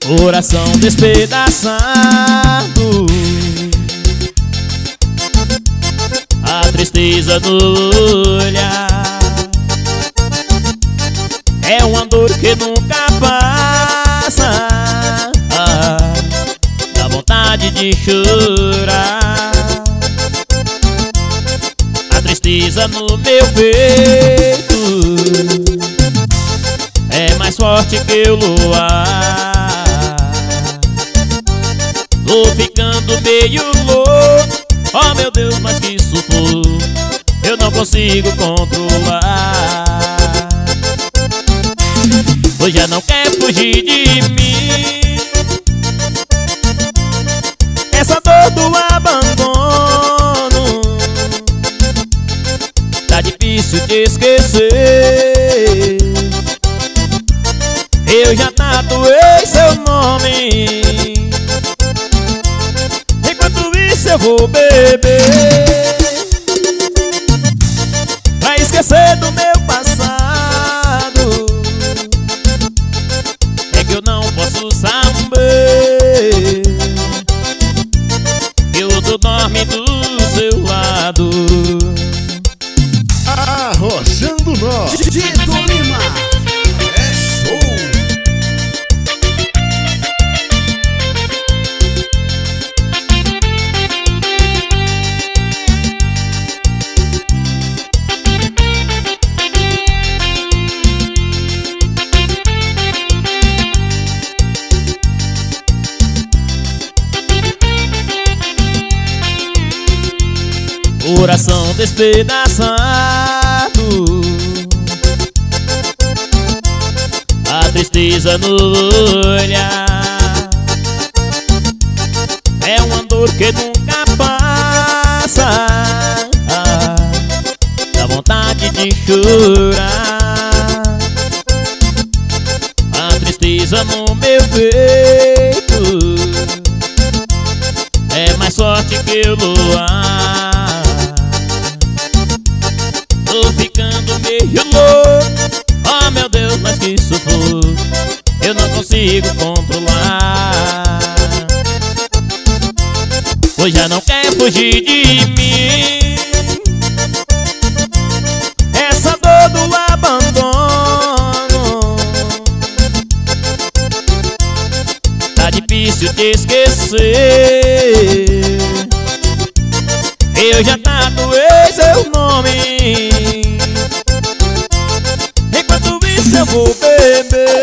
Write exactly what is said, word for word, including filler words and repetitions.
Coração despedaçado, a tristeza no olhar, é uma dor que nunca passa, ah, dá vontade de chorar. A tristeza no meu peito é mais forte que o luar. Tô ficando meio louco, oh meu Deus, mas que sufoco, eu não consigo controlar. Hoje já não quer fugir de mim, essa dor do abandono tá difícil de esquecer. Eu já tatuei seu nome, enquanto isso eu vou beber pra esquecer do meu passado. É que eu não posso saber que eu tô dormindo do seu lado. Arrochando Nó, Tito Lima, é show. Coração despedaçado, a tristeza no olhar, é uma dor que nunca passa, ah, dá vontade de chorar. A tristeza no meu peito é mais forte que o luar. Tô ficando meio louco, oh meu Deus, mas que sufoco, eu não consigo controlar. Hoje já não quer fugir de mim, essa dor do abandono tá difícil de esquecer. Eu já tatuei seu nome, enquanto isso eu vou beber